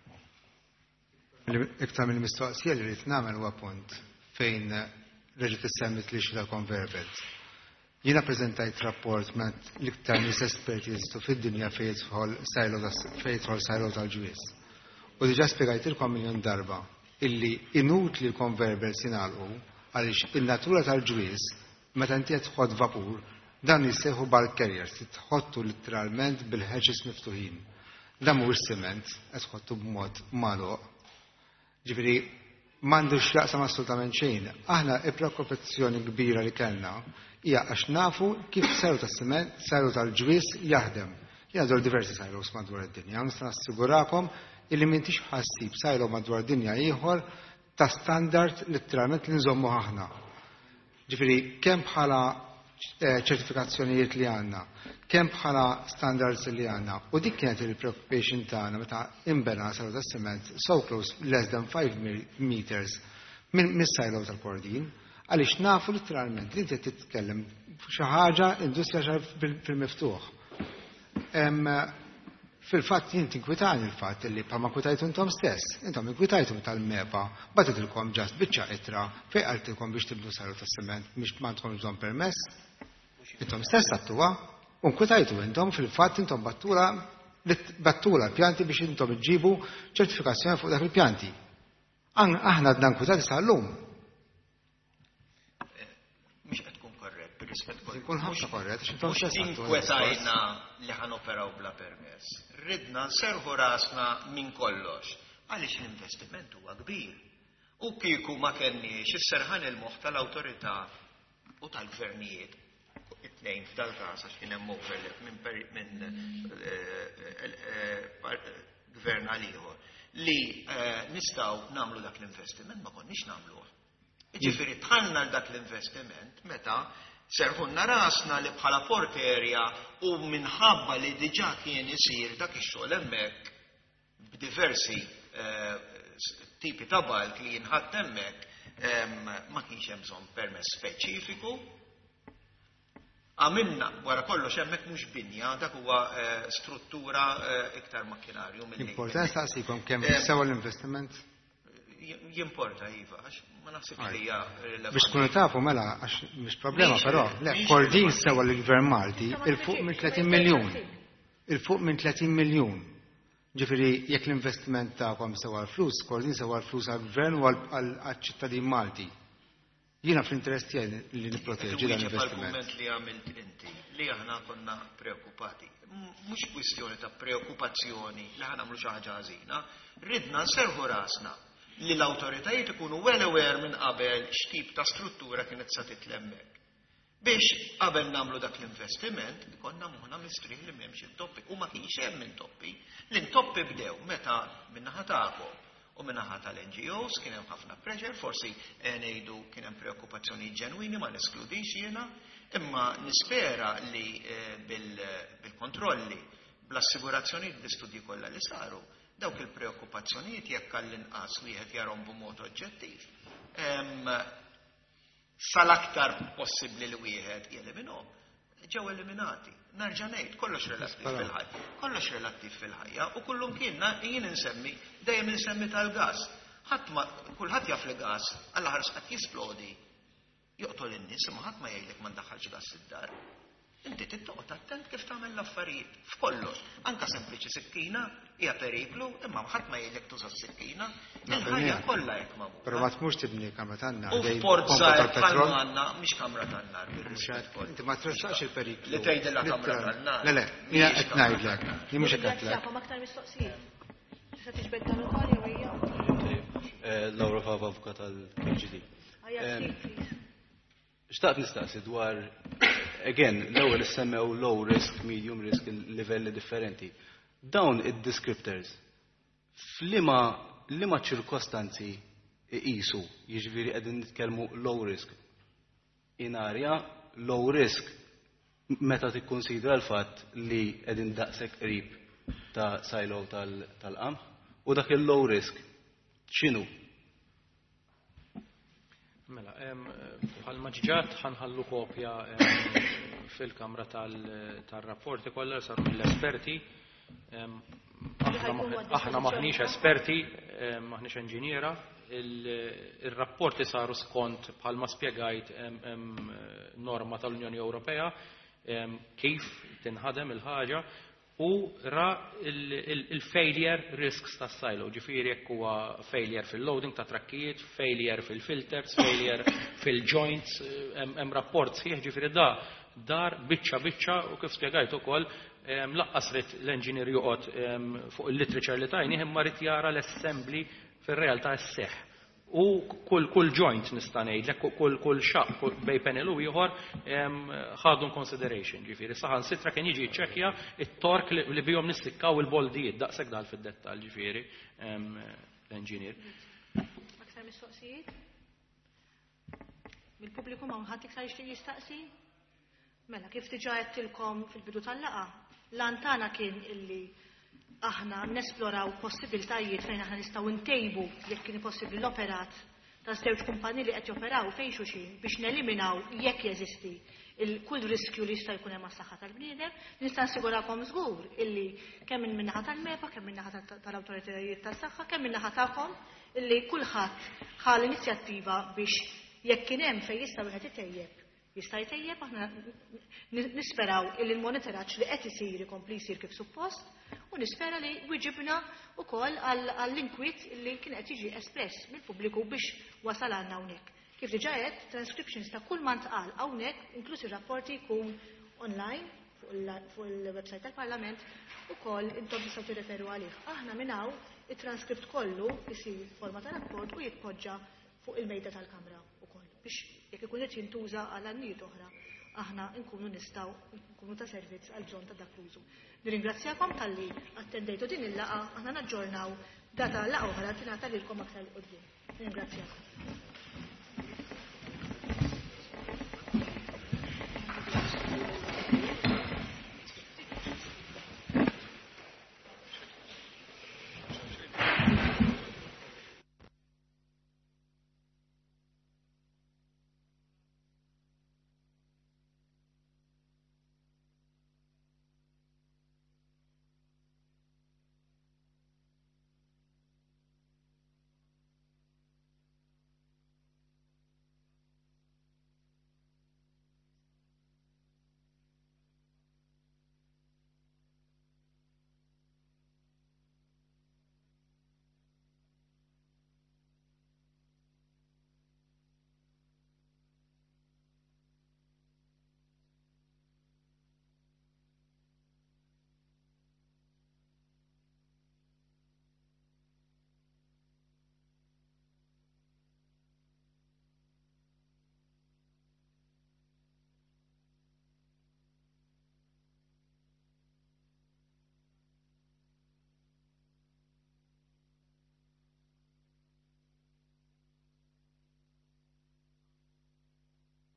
Iktar mill-mistoqsija li rrid nagħmel huwa punt fejn reġgħet issemmit li xi converbelt. Jiena preżentajt rapport ma' l-iktar nies esperti jeżistu fid-dinja fejn jidħol sajlo tal-ġwies. U diġà spjegajtilkom miljon darba illi inutli l-converbels jingħalqu għaliex in-natura tal-ġwies meta inti qed tħodd vapur dan jissejħu bulk carriers, tħottu letteralment bil-ħeġġis miftuħin. Dan mhuwiex siment qed tħottu b'mod magħluq. Ġifieri m'għandux jaqsam assolutament xejn. Aħna l-preokkupazzjoni kbira li kellna hija għax nafu kif sajlu tas-siment, sajlu tal-ġwies jaħdem. Jiena dwar diversi sajlos madwar id-dinja, nista' nassigurakom illi m'intix ħassib sajlu madwar id-dinja ieħor ta' standard letteralment li nżommu aħna. Ġifieri kemm bħala ċertifikazzjonijiet li għandna, kemm bħala standards li għandna, u dik kienet il-preoccupation tagħna meta imbena sajlu tas-siment so close less than five meters mis-sajlu tal-Cording, għaliex nafu letteralment li inti titkellem xi ħaġa industrija fil-miftuħ. Fil-fatt jien tinkwitani l-fatt li bħalma kwitajtu intom stess, intom inkwitajtu tal-mepa, batidilkom ġast biċċa ittra fejn qaltilkom biex tibdu sajlu tas-siment biex ma tkunx bżonn permess. Intom stess għattuha u nkwitajtu intom fil-fatt intom battula battula l-pjanti biex intom iġġibu ċertifikazzjoni fuq dak il-pjanti. Aħna għadna nkwitati sal-lum. Mhux qed tkun korrett, bir-rispett kollu. Ikun ħafna korrett għax intom Mhux stess inkwetajna li ħanoperaw bla permess. Ridna nserħu rasna minn kollox għaliex l-investiment huwa kbir. U kieku ma kenniex is-serħan il-moħħ tal-awtorità u tal-gvernijiet it-tnejn f'dal-każ għax kien hemm overlap minn gvern għal ieħor li nistgħu nagħmlu dak l-investiment ma konniex nagħmluh. Jiġifieri tħallna dak l-investiment meta serħunna rasna li bħala port area u minħabba li diġà kien isir dak ix-xogħol hemmhekk b'diversi tipi ta' balk li jinħadd hemmhekk ma kienx hemm bżonn permess speċifiku. Għamilna wara kollox hemmhekk mhux binja, dak huwa struttura iktar makkinarju milli. Importanti staqsikom kemm sewa l-investiment? Jimporta iva, għax ma naħsibx li hija biex tkunu tafu mela għax mhix problema però, le Cording sewa l-Gvern Malti il-fuq minn tletin miljun. Il-fuq minn tletin miljun. Ġifieri jekk l-investiment tagħkom sewa l-flus, Cording sewa l-flus għall-Gvern u għall-ċittadin Malti. Jiena fl-interess tiegħi li nipproteġi dan l-investiment. Il-kumment li għamilt inti li aħna konna preokkupati. Mhux kwistjoni ta' preokkupazzjoni li aħna nagħmlu xi ħaġa ħażina, ridna nserħu rasna li l-awtoritajiet ikunu well aware minn qabel x'tip ta' struttura kienet sa titlemmek. Biex qabel nagħmlu dak l-investiment ikonna moħħna mistrieħ li m'hemmx intoppi u ma kienx hemm intoppi. L-intoppi bdew meta min-naħa tagħkom u min-naħa tal-N G Os kien hemm ħafna pressure, forsi ngħidu kien hemm preokkupazzjoni ġenwini ma neskludix jiena, Imma nispera li eh, bil-kontrolli, bl-assigurazzjoni l-istudji kollha li saru, dawk il-preokkupazzjonijiet jekk għall-inqas wieħed jarhom b'mod oġġettiv. Sal-aktar possibbli li wieħed jeliminhom, ġew eliminati. Nerġa' ngħid, kollox relattiv fil-ħajja. Kollox relattiv fil-ħajja u kullum kien jien insemmi dejjem insemmi tal-gas. Ħadd ma kulħadd jaf li gas għall-aħħar qed jisplodi joqtol in-nies imma ħadd ma jgħidlek ma ndaħħalx gas id-dar. Inti tittoqgħod attent kif tagħmel l-affarijiet f'kollox. Anke sempliċi sikkina hija periklu, imma ħadd ma jgħidlek tuża s-sikkina. Il-ħajja kollha hekk ma Però ma tmux tibni kamra tan-nar. U f'Forza bħalma għandna mhix kamra tan-nar. Inti ma tressax il-periklu. Li tgħidilha kamra tan-nar. Le, le, jiena qed ngħidlek. Jien mhux qed ngħidlek. Jakom aktar mistoqsijiet. Tista' tiġbed dan ukoll jew hija? Laura Fava, avukat tal-K G D. Ajja, please. Xtaqt nistaqsi dwar, again, l-ewwel issemmew low risk, medium risk, livelli differenti. Dawn id-descriptors, f'liema liema ċirkostanzi iqisu, jiġifieri qegħdin nitkellmu low risk. In area low risk meta tikkunsidra l-fatt li qegħdin daqshekk qrib ta' silo tal-qamħ u dak il-low risk x'inhu? Mela, bħalma ġġat ħanħallu kopja fil-kamra tal-rapporti kollha saru mill-esperti. Aħna maħniex esperti, maħniex inġiniera. Il-rapporti saru skont bħalma spjegajt norma tal-Unjoni Ewropea kif tinħadem il-ħaġa u ra il-failure risks ta' silo, ġifieri jekk huwa failure fil-loading ta' trakkijiet, failure fil-filters, failure fil-joints, hemm rapport sħiħ ġifieri da dar biċċa biċċa u kif spjegajt ukoll laqqas rid l-enġinier joqgħod fuq il-literature li tajni imma rid jara l-assembly fir-realtà sseħħ. U kull kull joint nista' ngħidlek, kull kull xaq bej panel u ieħor ħadu consideration, ġifieri saħan sitra kien jiġi ċekkja it-tork li bihom nistikkaw il-boldijiet daqshekk dal fid-dettall ġifieri l-enġinier. Aktar mistoqsijiet? Mill-pubbliku ma ħadd iktar jixtieq jistaqsi? Mela kif diġà għedtilkom fil-bidu tal-laqa, l-antana kien illi aħna nesploraw possibiltajiet fejn aħna nistgħu ntejbu jekk kien possibbli l-operat ta' żewġ kumpaniji li qed joperaw fejn xulxin biex neliminaw jekk jeżisti kull riskju li jista' jkun hemm għas-saħħa tal-bniedem, nista' nassigurakom żgur illi kemm minn min-naħa tal-MEPA, kemm min-naħa tal-awtoritajiet tas-saħħa, kemm min-naħa tagħkom illi kulħadd ħal inizjattiva biex jekk kien hemm fejn jista' wieħed itejjeb jista' jtejjeb aħna nisperaw illi l-monitoraġġ li qed isir ikompli jsir kif suppost u nispera li wiġibna wkoll għall-inkwiet li kien qed jiġi espress mill-pubbliku biex wasal għandna hawnhekk. Kif diġà qed transcriptions ta' kull ma ntqal hawnhekk inkluż ir-rapporti jkun online fuq il-website tal-Parlament ukoll intom tistgħu tirreferu għalih. Aħna minn hawn it-transkript kollu isir forma ta' rapport u jitpoġġa fuq il-mejda tal-Kamra ukoll biex jekk ikun qed jintuża għal annijiet oħra aħna nkunu nistgħu nkunu ta' servizz għal bżonn ta' dak l-użu. Nirringrazzjakom talli attendejtu din il-laqa aħna naġġornaw data laqa oħra tingħata lilkom aktar qudiem. Nirringrazzjakom.